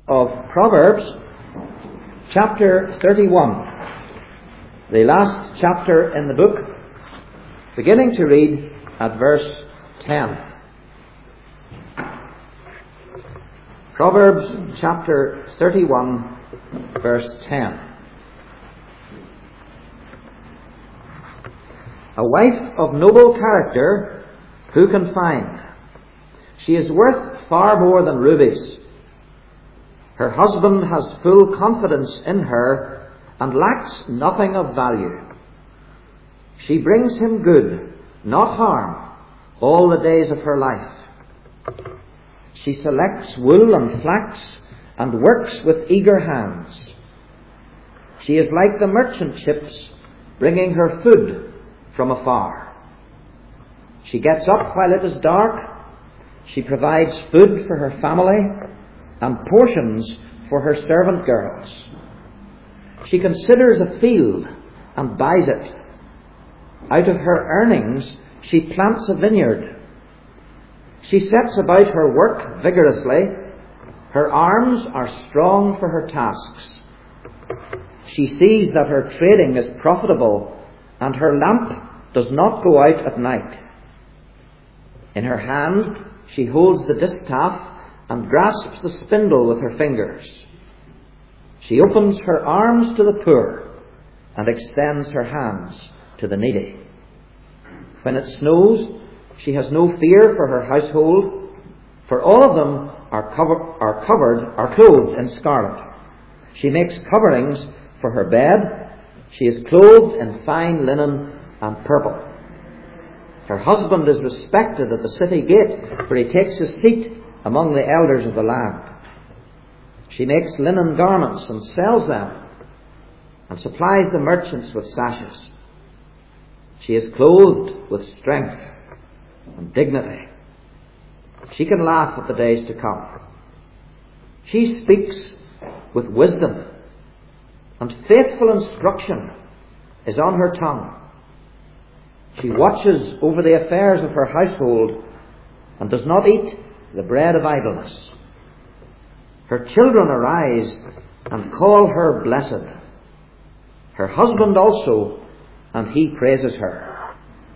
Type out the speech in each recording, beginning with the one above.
of Proverbs, chapter 31, the last chapter in the book, beginning to read at verse 10. Proverbs chapter 31, verse 10. A wife of noble character, who can find? She is worth far more than rubies. Her husband has full confidence in her and lacks nothing of value. She brings him good, not harm, all the days of her life. She selects wool and flax and works with eager hands. She is like the merchant ships, bringing her food from afar. She gets up while it is dark. She provides food for her family and portions for her servant girls. She considers a field and buys it. Out of her earnings, she plants a vineyard. She sets about her work vigorously. Her arms are strong for her tasks. She sees that her trading is profitable, and her lamp does not go out at night. In her hand, she holds the distaff and grasps the spindle with her fingers. She opens her arms to the poor and extends her hands to the needy. When it snows, she has no fear for her household, for all of them are clothed in scarlet. She makes coverings for her bed. She is clothed in fine linen and purple. Her husband is respected at the city gate, for he takes his seat among the elders of the land. She makes linen garments and sells them, and supplies the merchants with sashes. She is clothed with strength and dignity. She can laugh at the days to come. She speaks with wisdom, and faithful instruction is on her tongue. She watches over the affairs of her household and does not eat the bread of idleness. Her children arise and call her blessed. Her husband also, and he praises her.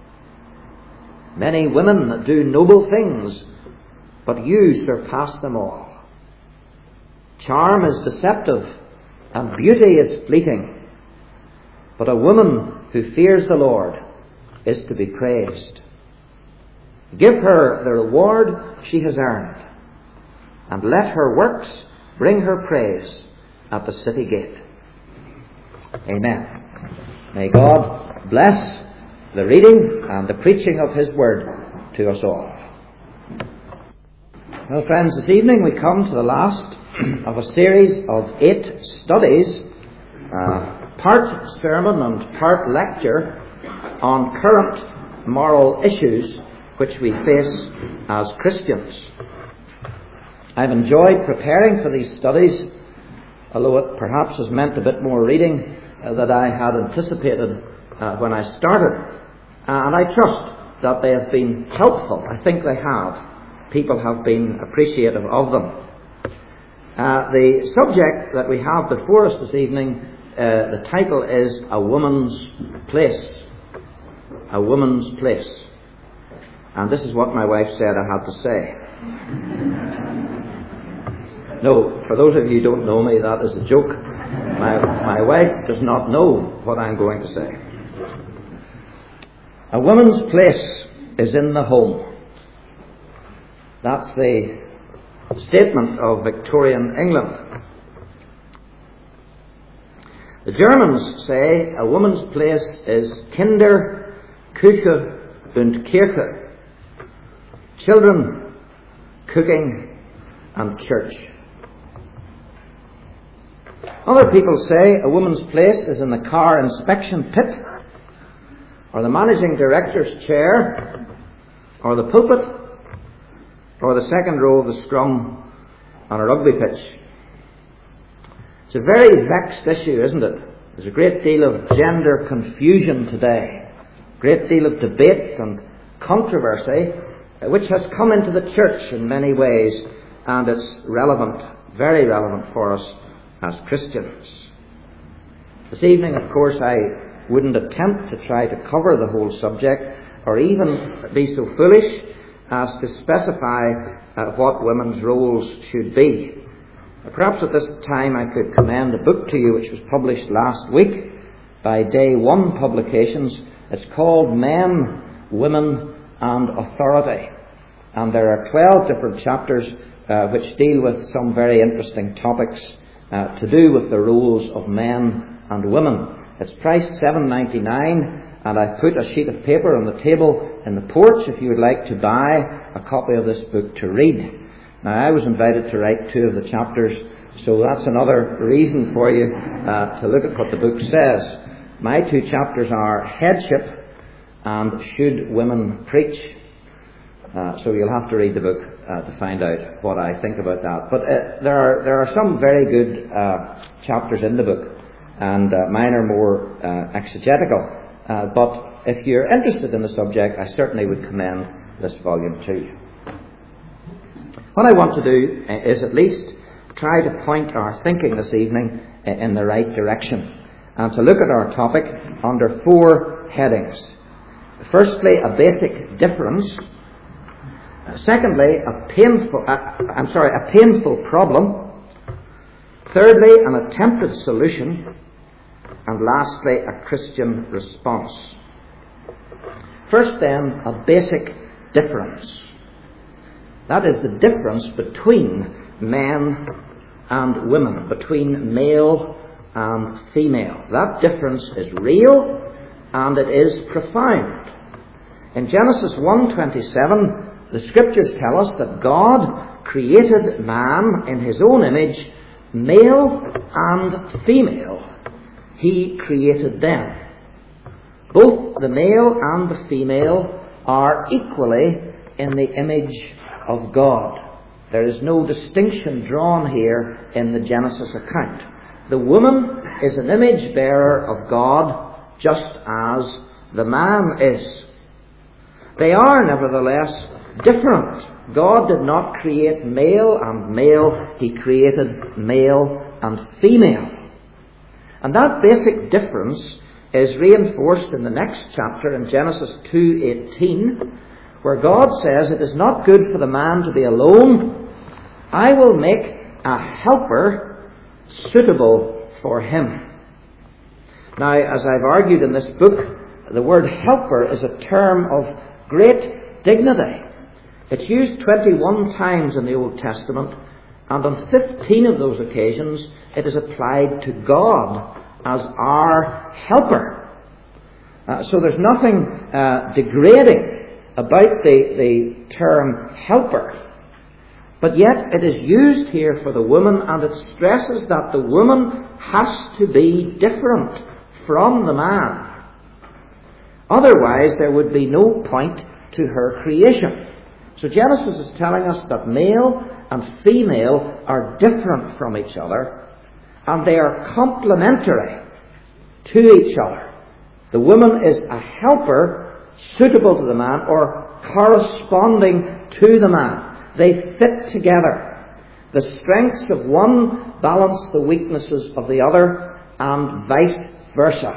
Many women do noble things, but you surpass them all. Charm is deceptive, and beauty is fleeting, but a woman who fears the Lord is to be praised. Give her the reward she has earned, and let her works bring her praise at the city gate. Amen. May God bless the reading and the preaching of His Word to us all. Well, friends, this evening we come to the last of a series of 8 studies, part sermon and part lecture, on current moral issues which we face as Christians. I've enjoyed preparing for these studies, although it perhaps has meant a bit more reading than I had anticipated when I started. And I trust that they have been helpful. I think they have. People have been appreciative of them. The subject that we have before us this evening, the title is A Woman's Place. A Woman's Place. And this is what my wife said I had to say. No, for those of you who don't know me, that is a joke. My wife does not know what I'm going to say. A woman's place is in the home. That's the statement of Victorian England. The Germans say a woman's place is Kinder, Küche und Kirche. Children, cooking, and church. Other people say a woman's place is in the car inspection pit, or the managing director's chair, or the pulpit, or the second row of the scrum on a rugby pitch. It's a very vexed issue, isn't it? There's a great deal of gender confusion today. A great deal of debate and controversy, which has come into the church in many ways, and it's relevant very relevant for us as Christians. This evening, of course, I wouldn't attempt to try to cover the whole subject or even be so foolish as to specify what women's roles should be. Perhaps at this time I could commend a book to you which was published last week by Day One Publications. It's called Men, Women and Authority. And there are 12 different chapters which deal with some very interesting topics to do with the roles of men and women. It's priced $7.99, and I've put a sheet of paper on the table in the porch if you would like to buy a copy of this book to read. Now, I was invited to write 2 of the chapters, so that's another reason for you to look at what the book says. My 2 chapters are Headship and Should Women Preach? So you'll have to read the book to find out what I think about that. But there are some very good chapters in the book, and mine are more exegetical. But if you're interested in the subject, I certainly would commend this volume to you. What I want to do is at least try to point our thinking this evening in the right direction, and to look at our topic under 4 headings. Firstly, a basic difference. Secondly, a painful problem. Thirdly, an attempted solution. And lastly, a Christian response. First then, a basic difference. That is the difference between men and women, between male and female. That difference is real and it is profound. In Genesis 1:27, the Scriptures tell us that God created man in his own image, male and female. He created them. Both the male and the female are equally in the image of God. There is no distinction drawn here in the Genesis account. The woman is an image bearer of God just as the man is. They are nevertheless different. God did not create male and male. He created male and female. And that basic difference is reinforced in the next chapter in Genesis 2:18, where God says, "It is not good for the man to be alone. I will make a helper suitable for him." Now, as I've argued in this book, the word helper is a term of great dignity. It's used 21 times in the Old Testament, and on 15 of those occasions it is applied to God as our helper. So there's nothing degrading about the term helper. But yet it is used here for the woman, and it stresses that the woman has to be different from the man. Otherwise there would be no point to her creation. So Genesis is telling us that male and female are different from each other, and they are complementary to each other. The woman is a helper suitable to the man, or corresponding to the man. They fit together. The strengths of one balance the weaknesses of the other, and vice versa.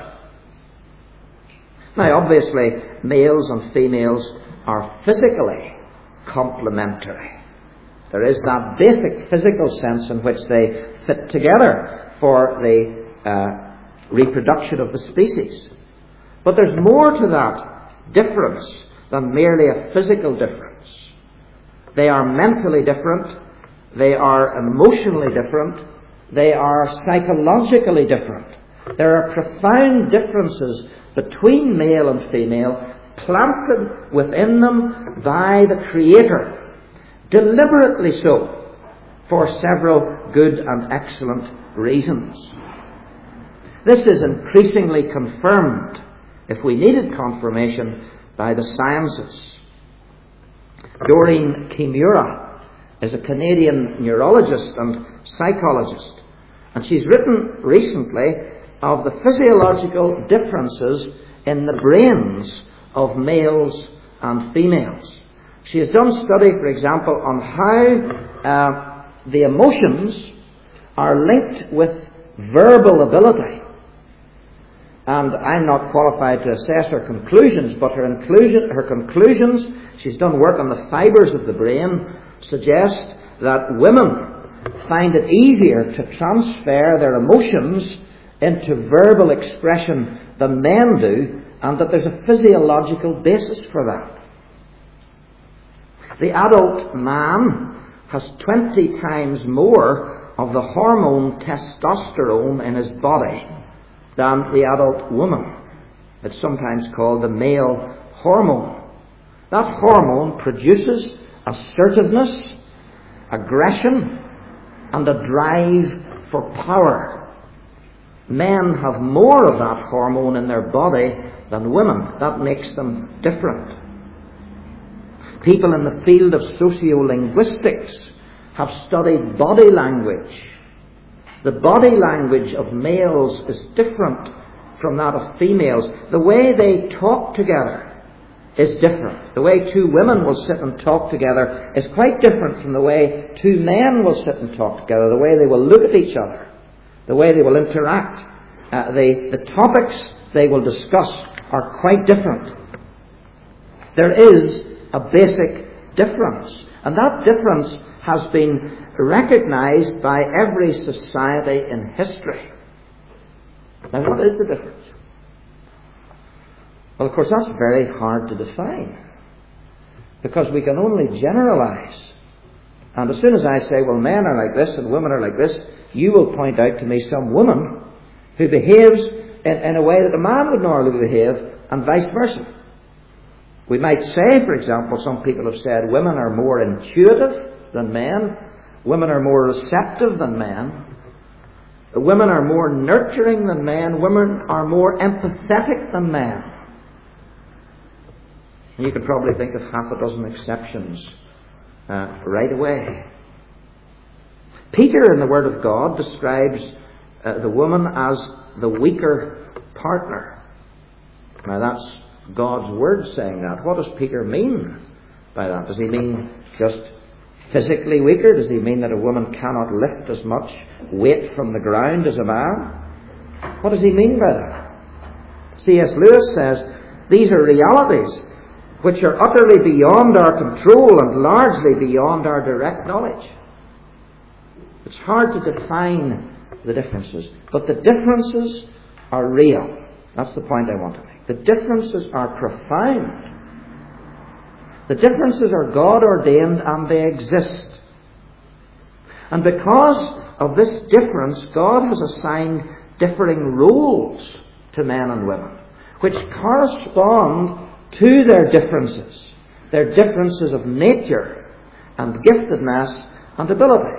Now, obviously, males and females are physically complementary. There is that basic physical sense in which they fit together for the reproduction of the species. But there's more to that difference than merely a physical difference. They are mentally different. They are emotionally different. They are psychologically different. There are profound differences between male and female, planted within them by the Creator, deliberately so, for several good and excellent reasons. This is increasingly confirmed, if we needed confirmation, by the sciences. Doreen Kimura is a Canadian neurologist and psychologist, and she's written recently of the physiological differences in the brains of males and females. She has done study, for example, on how the emotions are linked with verbal ability. And I'm not qualified to assess her conclusions, but her conclusions, she's done work on the fibres of the brain, suggest that women find it easier to transfer their emotions into verbal expression than men do, and that there's a physiological basis for that. The adult man has 20 times more of the hormone testosterone in his body than the adult woman. It's sometimes called the male hormone. That hormone produces assertiveness, aggression, and a drive for power. Men have more of that hormone in their body than women. That makes them different. People in the field of sociolinguistics have studied body language. The body language of males is different from that of females. The way they talk together is different. The way two women will sit and talk together is quite different from the way two men will sit and talk together. The way they will look at each other, the way they will interact, the topics they will discuss are quite different. There is a basic difference, and that difference has been recognized by every society in history. Now, what is the difference? Well, of course, that's very hard to define, because we can only generalize. And as soon as I say, well, men are like this and women are like this, you will point out to me some woman who behaves in a way that a man would normally behave, and vice versa. We might say, for example, some people have said women are more intuitive than men, women are more receptive than men, women are more nurturing than men, women are more empathetic than men. And you could probably think of half a dozen exceptions right away. Peter, in the Word of God, describes the woman as the weaker partner. Now, that's God's Word saying that. What does Peter mean by that? Does he mean just physically weaker? Does he mean that a woman cannot lift as much weight from the ground as a man? What does he mean by that? C.S. Lewis says, these are realities which are utterly beyond our control and largely beyond our direct knowledge. It's hard to define the differences, but the differences are real. That's the point I want to make. The differences are profound. The differences are God ordained and they exist. And because of this difference, God has assigned differing roles to men and women, which correspond to their differences of nature and giftedness and ability.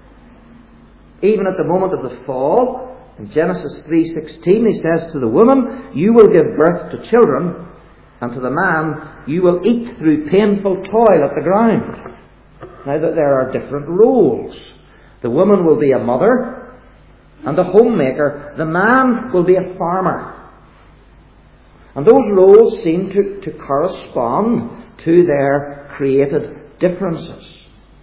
Even at the moment of the fall, in Genesis 3:16, he says to the woman, you will give birth to children, and to the man, you will eat through painful toil at the ground. Now that there are different roles. The woman will be a mother and a homemaker. The man will be a farmer. And those roles seem to correspond to their created differences.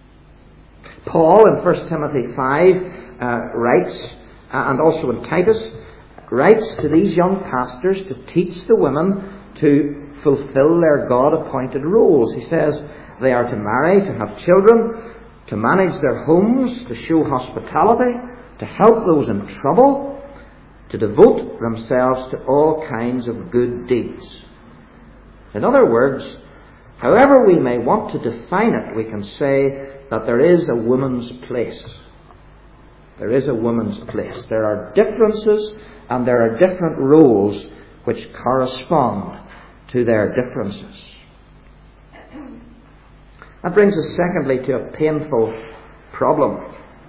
Paul in 1 Timothy 5 writes, and also in Titus, writes to these young pastors to teach the women to fulfill their God-appointed roles. He says they are to marry, to have children, to manage their homes, to show hospitality, to help those in trouble, to devote themselves to all kinds of good deeds. In other words, however we may want to define it, we can say that there is a woman's place. There is a woman's place. There are differences and there are different roles which correspond to their differences. That brings us secondly to a painful problem.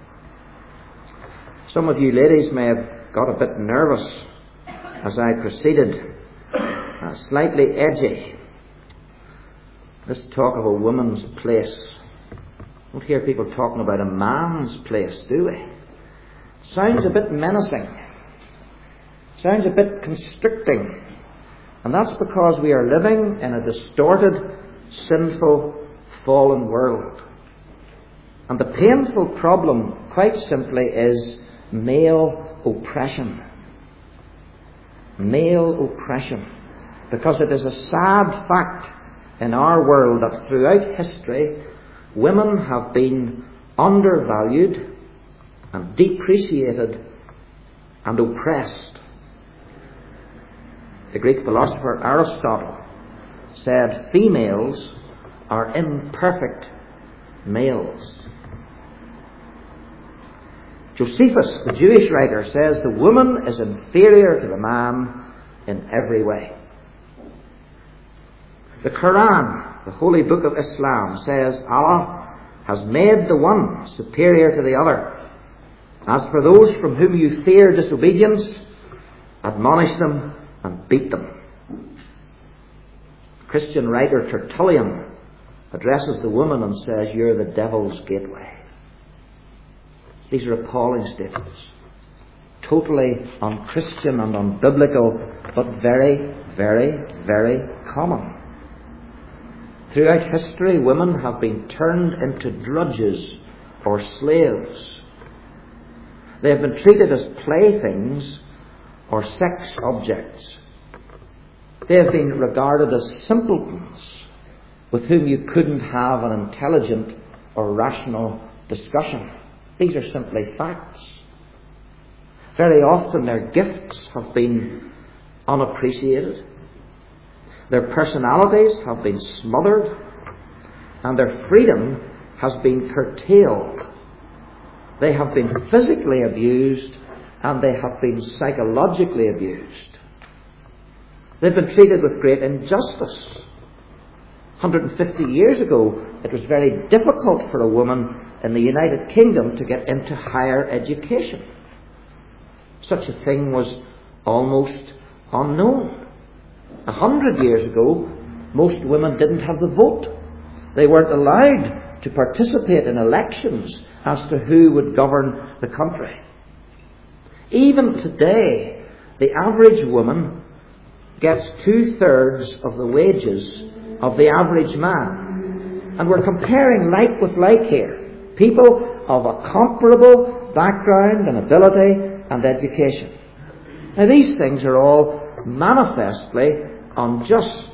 Some of you ladies may have got a bit nervous as I proceeded, slightly edgy. This talk of a woman's place. We don't hear people talking about a man's place, do we? It sounds a bit menacing. It sounds a bit constricting. And that's because we are living in a distorted, sinful, fallen world. And the painful problem, quite simply, is male oppression. Male oppression. Because it is a sad fact in our world that throughout history, women have been undervalued and depreciated and oppressed. The Greek philosopher Aristotle said females are imperfect males. Josephus, the Jewish writer, says the woman is inferior to the man in every way. The Quran, the holy book of Islam, says Allah has made the one superior to the other. As for those from whom you fear disobedience, admonish them and beat them. The Christian writer Tertullian addresses the woman and says, "You're the devil's gateway." These are appalling statements. Totally unchristian and unbiblical, but very, very, very common. Throughout history, women have been turned into drudges or slaves. They have been treated as playthings or sex objects. They have been regarded as simpletons with whom you couldn't have an intelligent or rational discussion. These are simply facts. Very often their gifts have been unappreciated. Their personalities have been smothered, and their freedom has been curtailed. They have been physically abused, and they have been psychologically abused. They've been treated with great injustice. 150 years ago, it was very difficult for a woman in the United Kingdom to get into higher education. Such a thing was almost unknown. 100 years ago, most women didn't have the vote. They weren't allowed to participate in elections as to who would govern the country. Even today, the average woman gets 2/3 of the wages of the average man. And we're comparing like with like here. People of a comparable background and ability and education. Now these things are all manifestly unjust.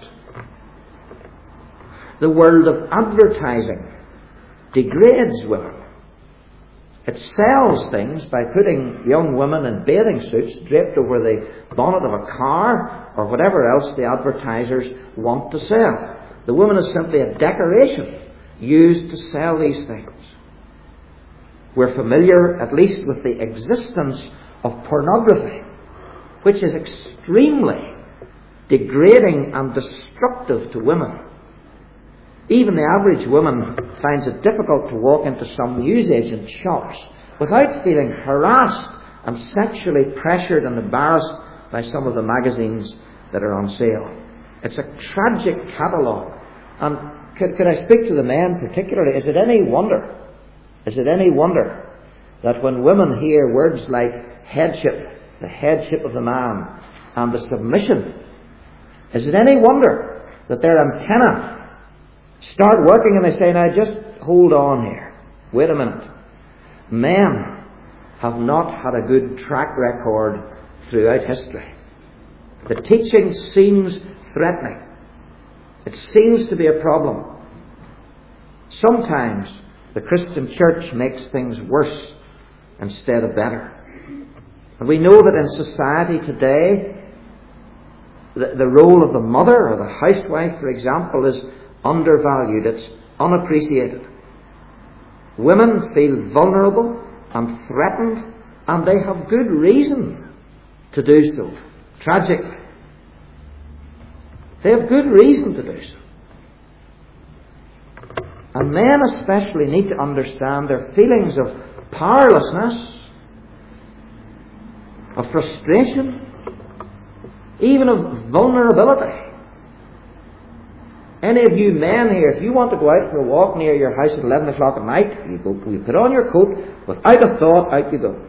The world of advertising degrades women. It sells things by putting young women in bathing suits draped over the bonnet of a car or whatever else the advertisers want to sell. The woman is simply a decoration used to sell these things. We're familiar at least with the existence of pornography, which is extremely degrading and destructive to women. Even the average woman finds it difficult to walk into some newsagent shops without feeling harassed and sexually pressured and embarrassed by some of the magazines that are on sale. It's a tragic catalogue. And could I speak to the men particularly? Is it any wonder that when women hear words like headship, the headship of the man, and the submission, is it any wonder that their antennae start working and they say, now just hold on here. Wait a minute. Men have not had a good track record throughout history. The teaching seems threatening. It seems to be a problem. Sometimes the Christian church makes things worse instead of better. And we know that in society today, the role of the mother or the housewife, for example, is undervalued. It's unappreciated. Women feel vulnerable and threatened, and they have good reason to do so. Tragically. They have good reason to do so. And men especially need to understand their feelings of powerlessness, of frustration, even of vulnerability. Any of you men here, if you want to go out for a walk near your house at 11 o'clock at night, you put on your coat, without a thought, out you go.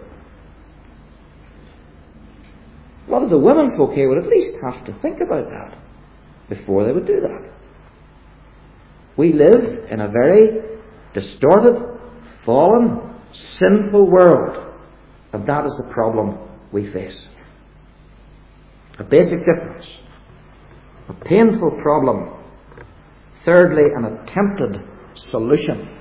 A lot of the women folk here would at least have to think about that before they would do that. We live in a very distorted, fallen, sinful world. And that is the problem we face. A basic difference. A painful problem. Thirdly, an attempted solution.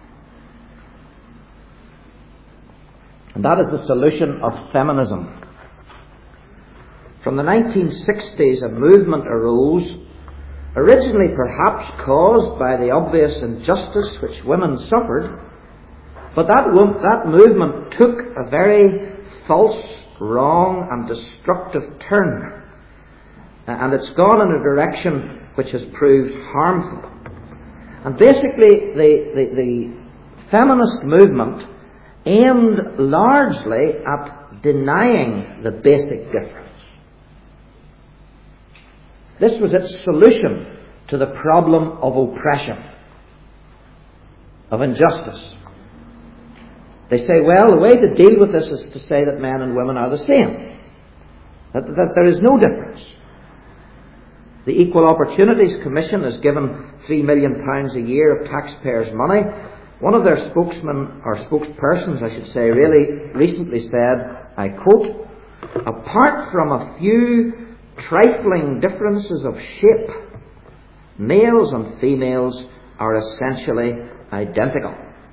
And that is the solution of feminism. From the 1960s, a movement arose, originally perhaps caused by the obvious injustice which women suffered, but that movement took a very false, wrong and destructive turn. And it's gone in a direction which has proved harmful. And basically, the feminist movement aimed largely at denying the basic difference. This was its solution to the problem of oppression, of injustice. They say, well, the way to deal with this is to say that men and women are the same, that there is no difference. The Equal Opportunities Commission is given £3 million a year of taxpayers' money. One of their spokesmen, or spokespersons I should say, really recently said, I quote, "Apart from a few trifling differences of shape, males and females are essentially identical."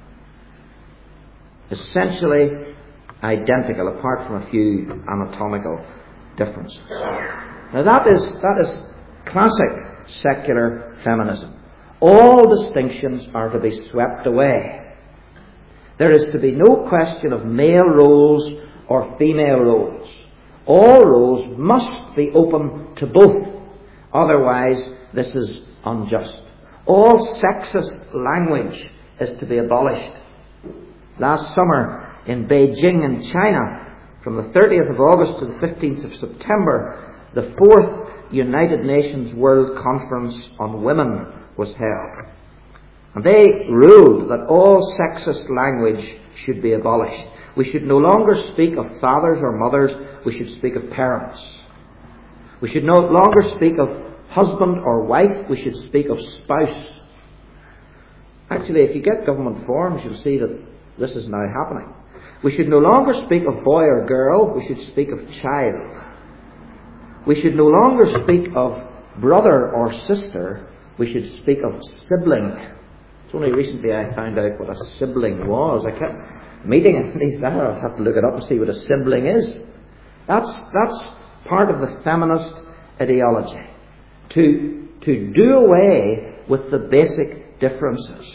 Essentially identical, apart from a few anatomical differences. Now that is classic secular feminism. All distinctions are to be swept away. There is to be no question of male roles or female roles. All roles must be open to both. Otherwise, this is unjust. All sexist language is to be abolished. Last summer in Beijing in China, from the 30th of August to the 15th of September, the 4th United Nations World Conference on Women was held. And they ruled that all sexist language should be abolished. We should no longer speak of fathers or mothers, we should speak of parents. We should no longer speak of husband or wife, we should speak of spouse. Actually, if you get government forms, you'll see that this is now happening. We should no longer speak of boy or girl, we should speak of child. We should no longer speak of brother or sister, we should speak of sibling. It's only recently I found out what a sibling was. I kept meeting these days. I'll have to look it up and see what a sibling is. That's part of the feminist ideology. To do away with the basic differences.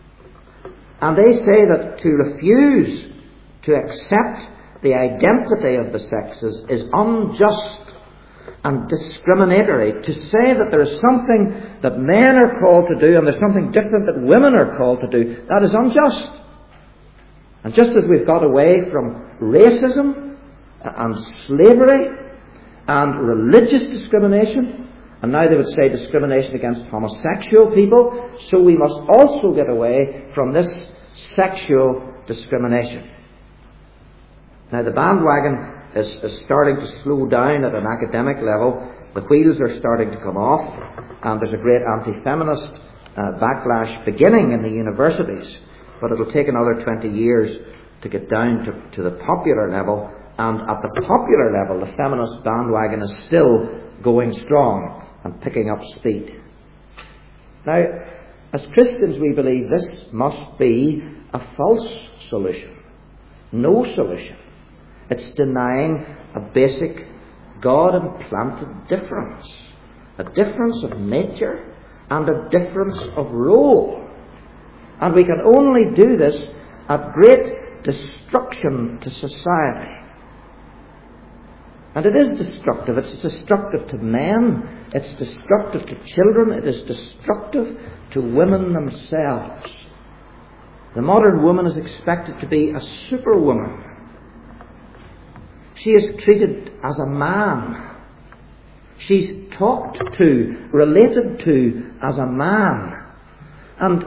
And they say that to refuse to accept the identity of the sexes is unjust and discriminatory. To say that there is something that men are called to do and there's something different that women are called to do, that is unjust. And just as we've got away from racism and slavery and religious discrimination, and now they would say discrimination against homosexual people, so we must also get away from this sexual discrimination. Now the bandwagon is starting to slow down at an academic level. The wheels are starting to come off, and there's a great anti-feminist backlash beginning in the universities. But it'll take another 20 years to get down to the popular level, and at the popular level, the feminist bandwagon is still going strong and picking up speed. Now, as Christians, we believe this must be a false solution. No solution. It's denying a basic God-implanted difference. A difference of nature and a difference of role. And we can only do this at great destruction to society. And it is destructive. It's destructive to men. It's destructive to children. It is destructive to women themselves. The modern woman is expected to be a superwoman. She is treated as a man. She's talked to, related to as a man. And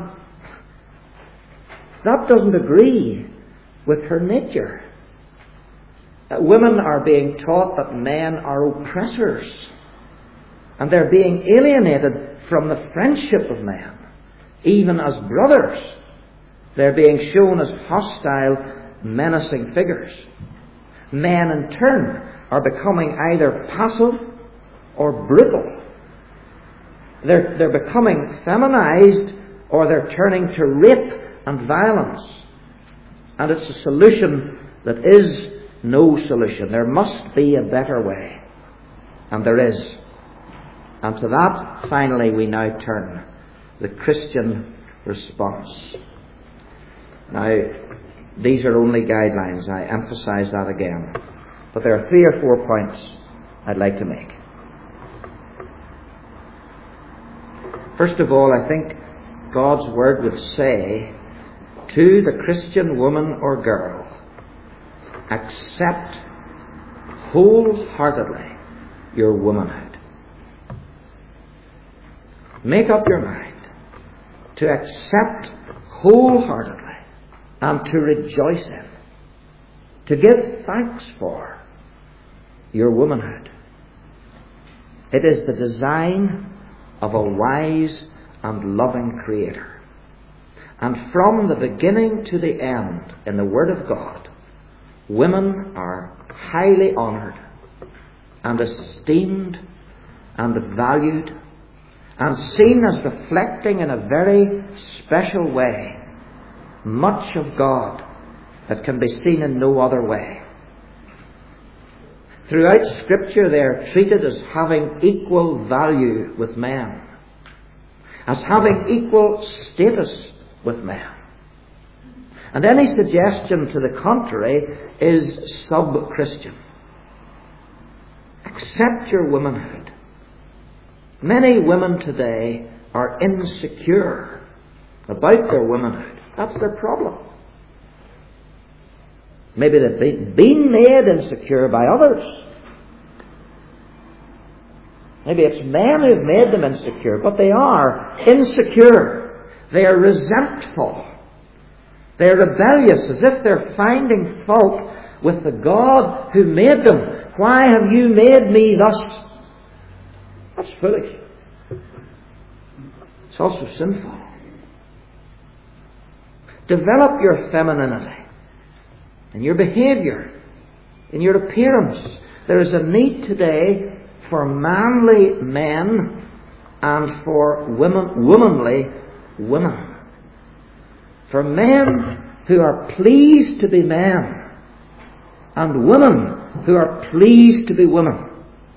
that doesn't agree with her nature. Women are being taught that men are oppressors, and they're being alienated from the friendship of men, even as brothers. They're being shown as hostile, menacing figures. Men, in turn, are becoming either passive or brutal. They're becoming feminized, or they're turning to rape and violence. And it's a solution that is no solution. There must be a better way. And there is. And to that, finally, we now turn. The Christian response. Now, these are only guidelines. I emphasize that again. But there are 3 or 4 points I'd like to make. First of all, I think God's Word would say to the Christian woman or girl, accept wholeheartedly your womanhood. Make up your mind to accept wholeheartedly and to rejoice in, to give thanks for your womanhood. It is the design of a wise and loving Creator. And from the beginning to the end, in the Word of God, women are highly honoured and esteemed and valued and seen as reflecting in a very special way much of God that can be seen in no other way. Throughout Scripture, they are treated as having equal value with men, as having equal status with men. And any suggestion to the contrary is sub-Christian. Accept your womanhood. Many women today are insecure about their womanhood. That's their problem. Maybe they've been made insecure by others. Maybe it's men who've made them insecure, but they are insecure. They are resentful. They are rebellious, as if they're finding fault with the God who made them. Why have you made me thus? That's foolish. It's also sinful. Develop your femininity in your behaviour, in your appearance. There is a need today for manly men and for womanly women. For men who are pleased to be men and women who are pleased to be women.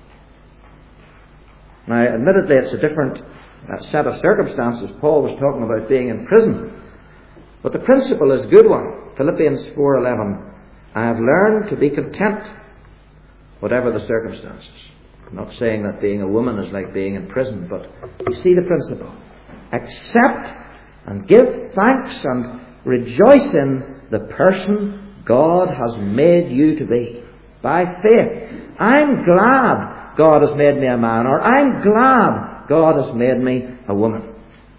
Now, admittedly, it's a different set of circumstances. Paul was talking about being in prison. But the principle is a good one. Philippians 4:11. I have learned to be content, whatever the circumstances. I'm not saying that being a woman is like being in prison, but you see the principle. Accept and give thanks and rejoice in the person God has made you to be. By faith. I'm glad God has made me a man, or I'm glad God has made me a woman.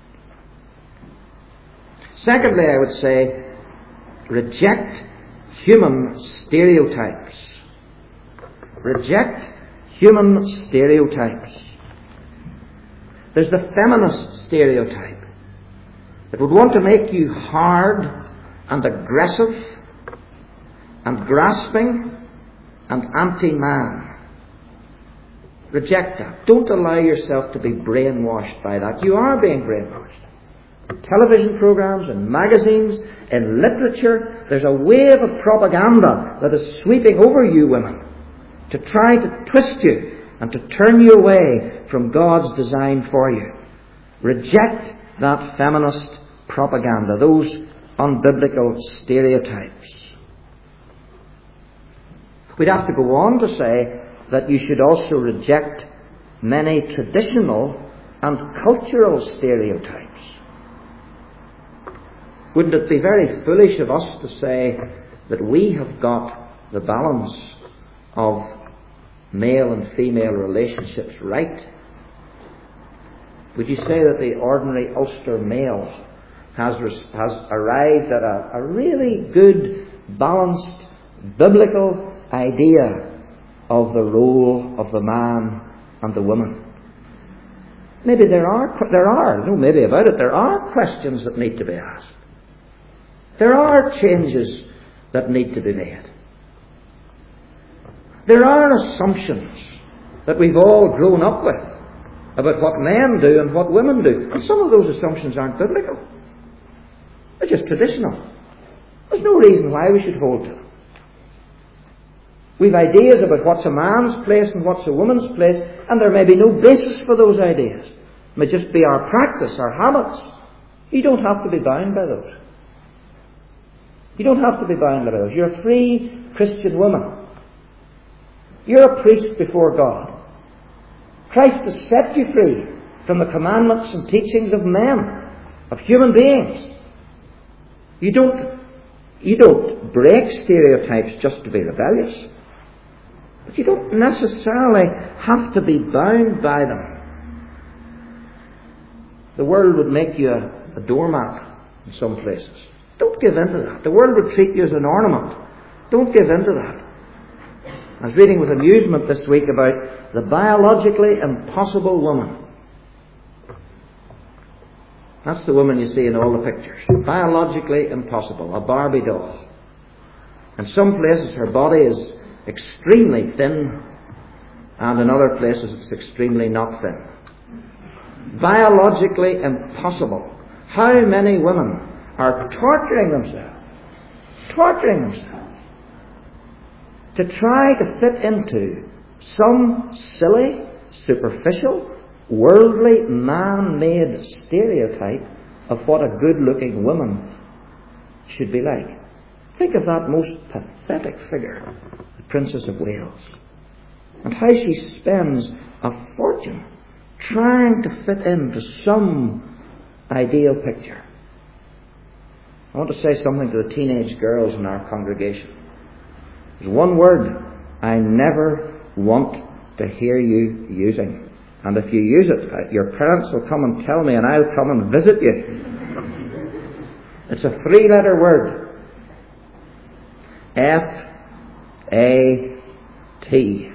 Secondly, I would say, reject human stereotypes. Reject human stereotypes. There's the feminist stereotype. It would want to make you hard and aggressive and grasping and anti-man. Reject that. Don't allow yourself to be brainwashed by that. You are being brainwashed. In television programs, in magazines, in literature, there's a wave of propaganda that is sweeping over you women to try to twist you and to turn you away from God's design for you. Reject that feminist propaganda, those unbiblical stereotypes. We'd have to go on to say that you should also reject many traditional and cultural stereotypes. Wouldn't it be very foolish of us to say that we have got the balance of male and female relationships right? Would you say that the ordinary Ulster male has arrived at a really good, balanced, biblical idea of the role of the man and the woman? Maybe there are questions that need to be asked. There are changes that need to be made. There are assumptions that we've all grown up with about what men do and what women do. And some of those assumptions aren't biblical. They're just traditional. There's no reason why we should hold to them. We've ideas about what's a man's place and what's a woman's place, and there may be no basis for those ideas. It may just be our practice, our habits. You don't have to be bound by those. You don't have to be bound by those. You're a free Christian woman. You're a priest before God. Christ has set you free from the commandments and teachings of men, of human beings. You don't break stereotypes just to be rebellious. But you don't necessarily have to be bound by them. The world would make you a doormat in some places. Don't give in to that. The world would treat you as an ornament. Don't give in to that. I was reading with amusement this week about the biologically impossible woman. That's the woman you see in all the pictures. Biologically impossible. A Barbie doll. In some places her body is extremely thin, and in other places it's extremely not thin. Biologically impossible. How many women are torturing themselves to try to fit into some silly, superficial, worldly, man-made stereotype of what a good-looking woman should be like. Think of that most pathetic figure, the Princess of Wales, and how she spends a fortune trying to fit into some ideal picture. I want to say something to the teenage girls in our congregation. There's one word I never want to hear you using. And if you use it, your parents will come and tell me, and I'll come and visit you. It's a 3-letter word. F-A-T.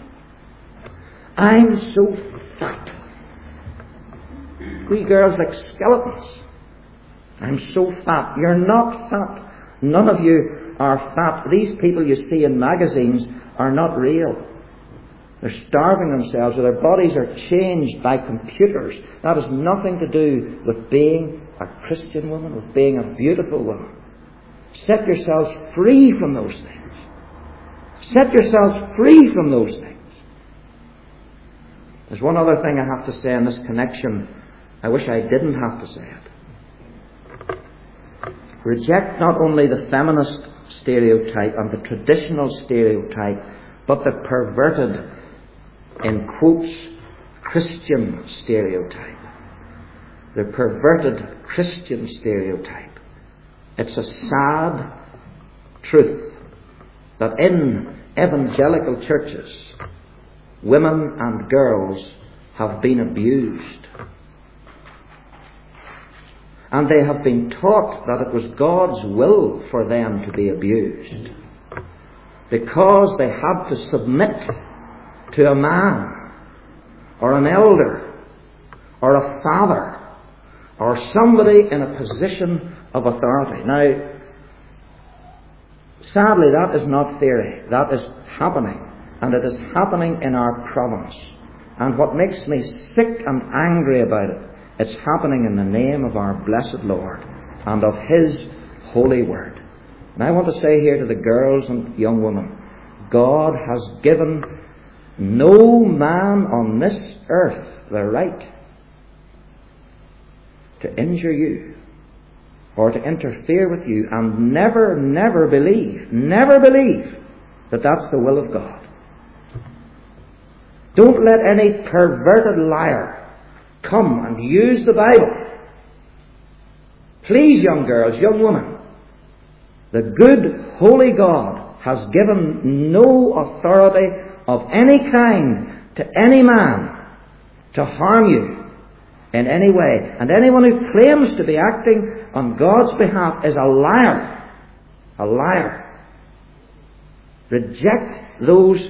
I'm so fat. We girls like skeletons. I'm so fat. You're not fat. None of you are fat. These people you see in magazines are not real. They're starving themselves, or their bodies are changed by computers. That has nothing to do with being a Christian woman, with being a beautiful woman. Set yourselves free from those things. Set yourselves free from those things. There's one other thing I have to say in this connection. I wish I didn't have to say it. Reject not only the feminist stereotype and the traditional stereotype, but the perverted, in quotes, Christian stereotype. The perverted Christian stereotype. It's a sad truth that in evangelical churches, women and girls have been abused. And they have been taught that it was God's will for them to be abused, because they had to submit to a man, or an elder, or a father, or somebody in a position of authority. Now, sadly, that is not theory. That is happening. And it is happening in our province. And what makes me sick and angry about it, it's happening in the name of our blessed Lord and of His holy word. And I want to say here to the girls and young women, God has given no man on this earth the right to injure you or to interfere with you, and never believe that that's the will of God. Don't let any perverted liar come and use the Bible. Please, young girls, young women, the good, holy God has given no authority of any kind to any man to harm you in any way. And anyone who claims to be acting on God's behalf is a liar. A liar. Reject those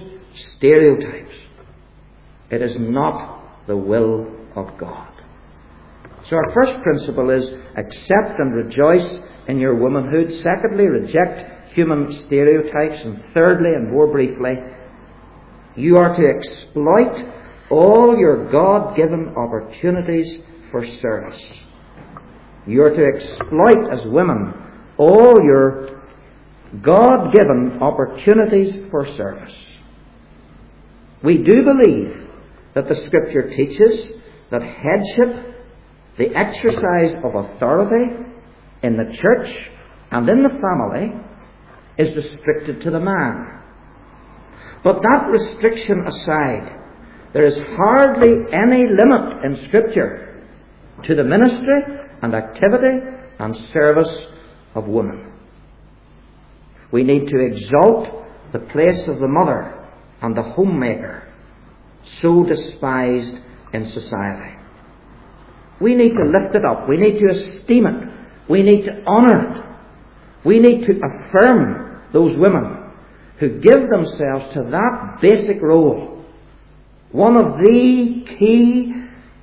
stereotypes. It is not the will of God. So our first principle is accept and rejoice in your womanhood. Secondly, reject human stereotypes. And thirdly, and more briefly, you are to exploit all your God-given opportunities for service. You are to exploit as women all your God-given opportunities for service. We do believe that the Scripture teaches that headship, the exercise of authority in the church and in the family, is restricted to the man. But that restriction aside, there is hardly any limit in Scripture to the ministry and activity and service of women. We need to exalt the place of the mother and the homemaker, so despised in society. We need to lift it up. We need to esteem it. We need to honour it. We need to affirm those women who give themselves to that basic role. One of the key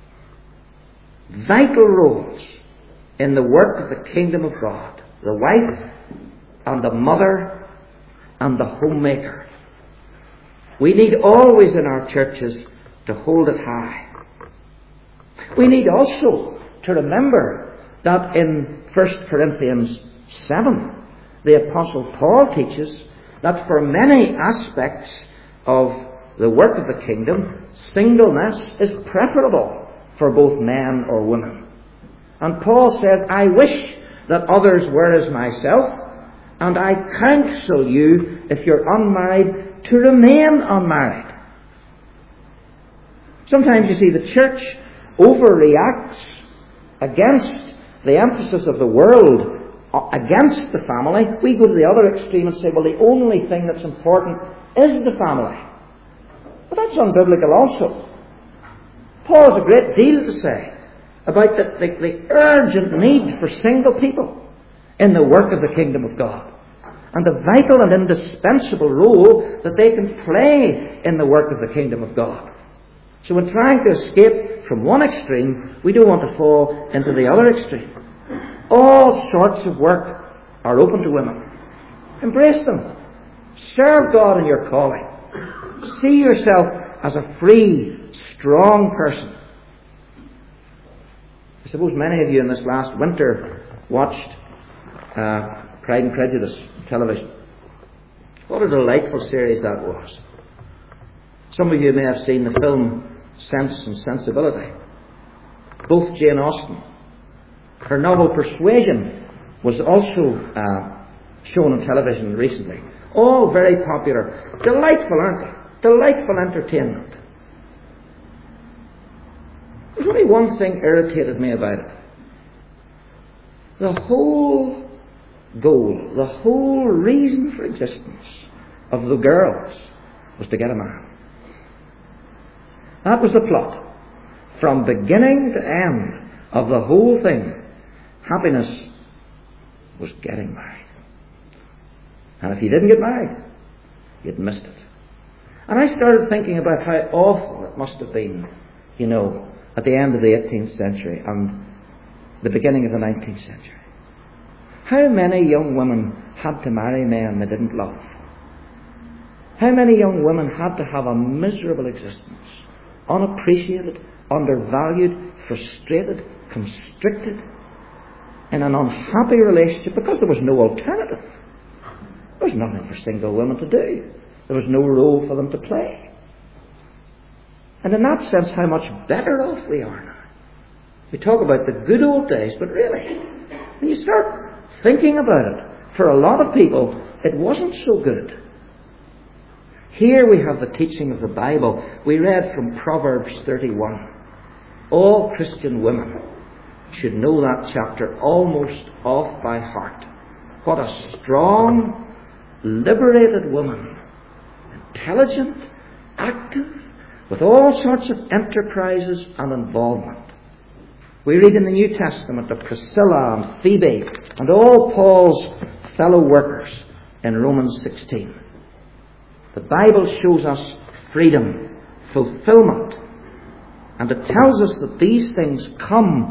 vital roles in the work of the kingdom of God. The wife and the mother and the homemaker. We need always in our churches to hold it high. We need also to remember that in 1 Corinthians 7, the Apostle Paul teaches that for many aspects of the work of the kingdom, singleness is preferable for both men or women. And Paul says, I wish that others were as myself, and I counsel you, if you're unmarried, to remain unmarried. Sometimes you see the church overreacts against the emphasis of the world against the family. We go to the other extreme and say, well, the only thing that's important is the family. But that's unbiblical also. Paul has a great deal to say about the urgent need for single people in the work of the kingdom of God, and the vital and indispensable role that they can play in the work of the kingdom of God. So in trying to escape from one extreme, we don't want to fall into the other extreme. All sorts of work are open to women. Embrace them. Serve God in your calling. See yourself as a free, strong person. I suppose many of you in this last winter watched Pride and Prejudice television. What a delightful series that was. Some of you may have seen the film Sense and Sensibility. Both Jane Austen. Her novel Persuasion was also shown on television recently. All very popular. Delightful, aren't they? Delightful entertainment. There's only one thing irritated me about it. The whole goal, the whole reason for existence of the girls was to get a man. That was the plot. From beginning to end of the whole thing, happiness was getting married. And if you didn't get married, you'd missed it. And I started thinking about how awful it must have been, at the end of the 18th century and the beginning of the 19th century. How many young women had to marry men they didn't love? How many young women had to have a miserable existence, unappreciated, undervalued, frustrated, constricted, in an unhappy relationship because there was no alternative. There was nothing for single women to do. There was no role for them to play. And in that sense, how much better off we are now. We talk about the good old days, but really, when you start thinking about it, for a lot of people, it wasn't so good. Here we have the teaching of the Bible. We read from Proverbs 31. All Christian women should know that chapter almost off by heart. What a strong, liberated woman. Intelligent, active, with all sorts of enterprises and involvement. We read in the New Testament of Priscilla and Phoebe and all Paul's fellow workers in Romans 16. The Bible shows us freedom, fulfillment, and it tells us that these things come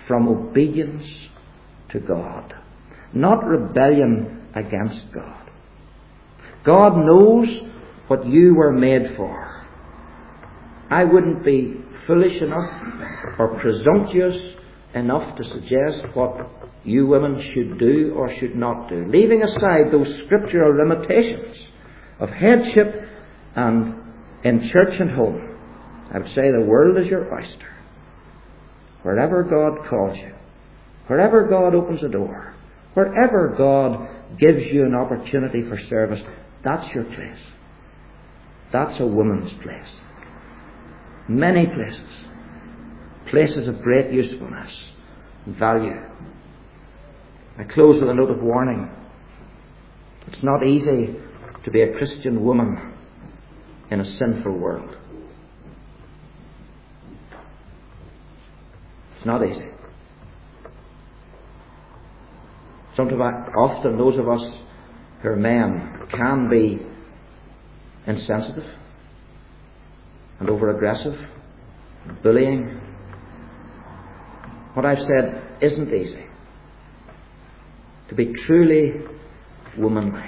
from obedience to God, not rebellion against God. God knows what you were made for. I wouldn't be foolish enough or presumptuous enough to suggest what you women should do or should not do, leaving aside those scriptural limitations of headship and in church and home. I would say the world is your oyster. Wherever God calls you, wherever God opens a door, wherever God gives you an opportunity for service, that's your place. That's a woman's place. Many places. Places of great usefulness and value. I close with a note of warning. It's not easy to be a Christian woman in a sinful world. It's not easy. Often those of us who are men can be insensitive and over-aggressive, bullying. What I've said isn't easy. To be truly womanly,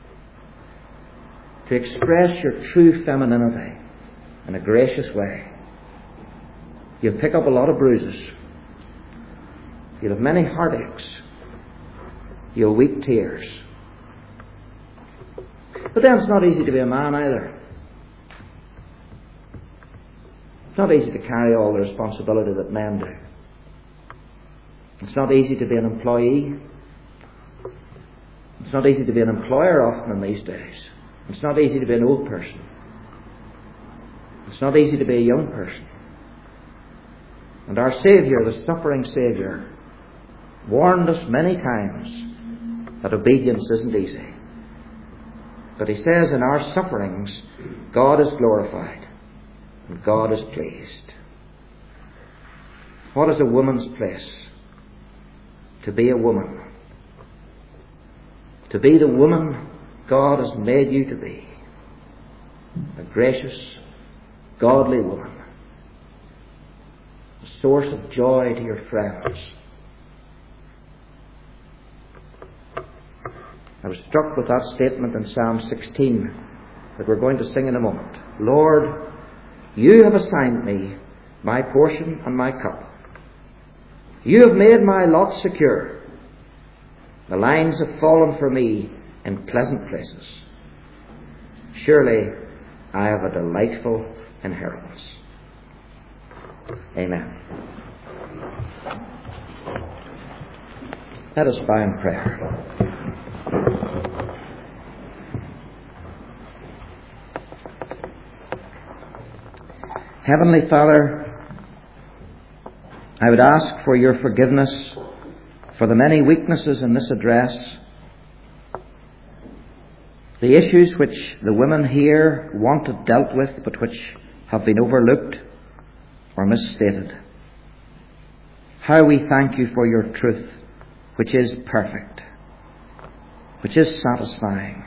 to express your true femininity in a gracious way. You'll pick up a lot of bruises. You'll have many heartaches. You'll weep tears. But then it's not easy to be a man either. It's not easy to carry all the responsibility that men do. It's not easy to be an employee. It's not easy to be an employer often in these days. It's not easy to be an old person. It's not easy to be a young person. And our Saviour, the suffering Saviour, warned us many times that obedience isn't easy. But he says in our sufferings, God is glorified and God is pleased. What is a woman's place? To be a woman. To be the woman God has made you to be. A gracious, godly woman. A source of joy to your friends. I was struck with that statement in Psalm 16 that we're going to sing in a moment. Lord, you have assigned me my portion and my cup. You have made my lot secure. The lines have fallen for me in pleasant places. Surely I have a delightful inheritance. Amen. Let us bow in prayer. Heavenly Father, I would ask for your forgiveness for the many weaknesses in this address, the issues which the women here wanted dealt with but which have been overlooked or misstated. How we thank you for your truth, which is perfect, which is satisfying.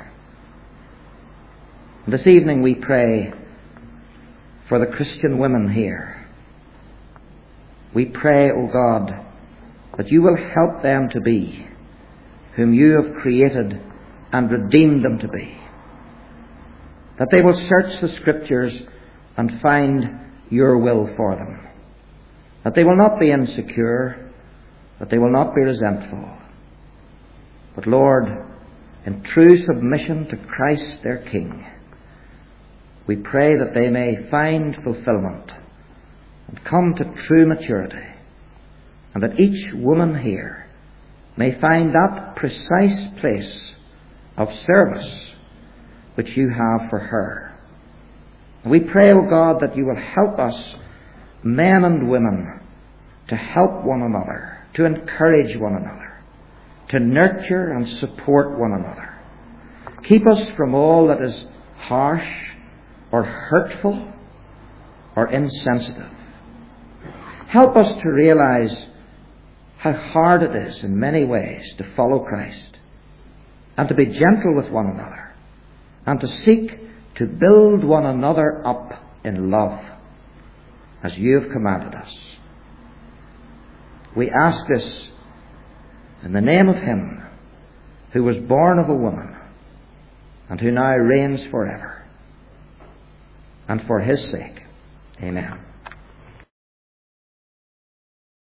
And this evening we pray for the Christian women here. We pray, O God, that you will help them to be whom you have created and redeemed them to be. That they will search the Scriptures and find your will for them. That they will not be insecure, that they will not be resentful. But Lord, in true submission to Christ their King, we pray that they may find fulfillment and come to true maturity, and that each woman here may find that precise place of service which you have for her. We pray, O God, that you will help us, men and women, to help one another, to encourage one another, to nurture and support one another. Keep us from all that is harsh or hurtful or insensitive. Help us to realize how hard it is in many ways to follow Christ and to be gentle with one another and to seek to build one another up in love as you have commanded us. We ask this in the name of Him who was born of a woman and who now reigns forever. And for His sake. Amen.